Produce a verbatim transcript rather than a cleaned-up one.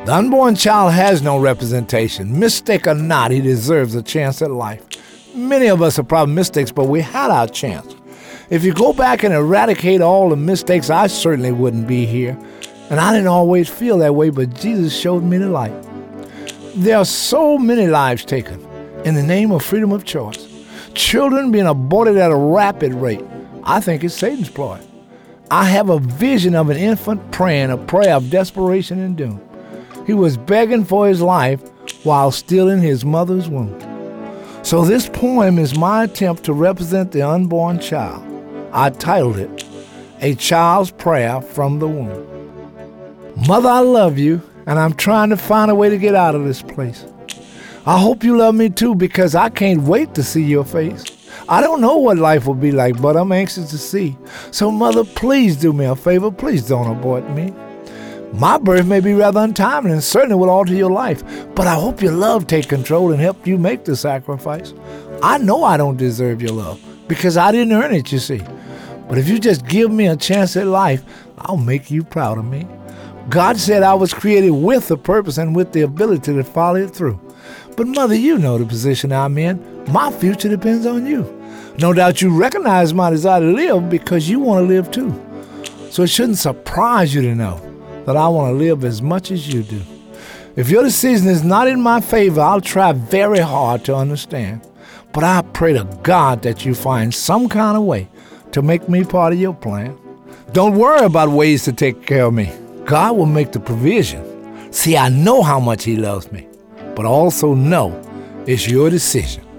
The unborn child has no representation. Mistake or not, he deserves a chance at life. Many of us are probably mistakes, but we had our chance. If you go back and eradicate all the mistakes, I certainly wouldn't be here. And I didn't always feel that way, but Jesus showed me the light. There are so many lives taken in the name of freedom of choice. Children being aborted at a rapid rate. I think it's Satan's ploy. I have a vision of an infant praying a prayer of desperation and doom. He was begging for his life while still in his mother's womb. So this poem is my attempt to represent the unborn child. I titled it, A Child's Prayer from the Womb. Mother, I love you, and I'm trying to find a way to get out of this place. I hope you love me too, because I can't wait to see your face. I don't know what life will be like, but I'm anxious to see. So mother, please do me a favor. Please don't abort me. My birth may be rather untimely and certainly will alter your life, but I hope your love take control and help you make the sacrifice. I know I don't deserve your love because I didn't earn it, you see. But if you just give me a chance at life, I'll make you proud of me. God said I was created with a purpose and with the ability to follow it through. But mother, you know the position I'm in. My future depends on you. No doubt you recognize my desire to live because you want to live too. So it shouldn't surprise you to know that I want to live as much as you do. If your decision is not in my favor, I'll try very hard to understand. But I pray to God that you find some kind of way to make me part of your plan. Don't worry about ways to take care of me. God will make the provision. See, I know how much he loves me, but also know it's your decision.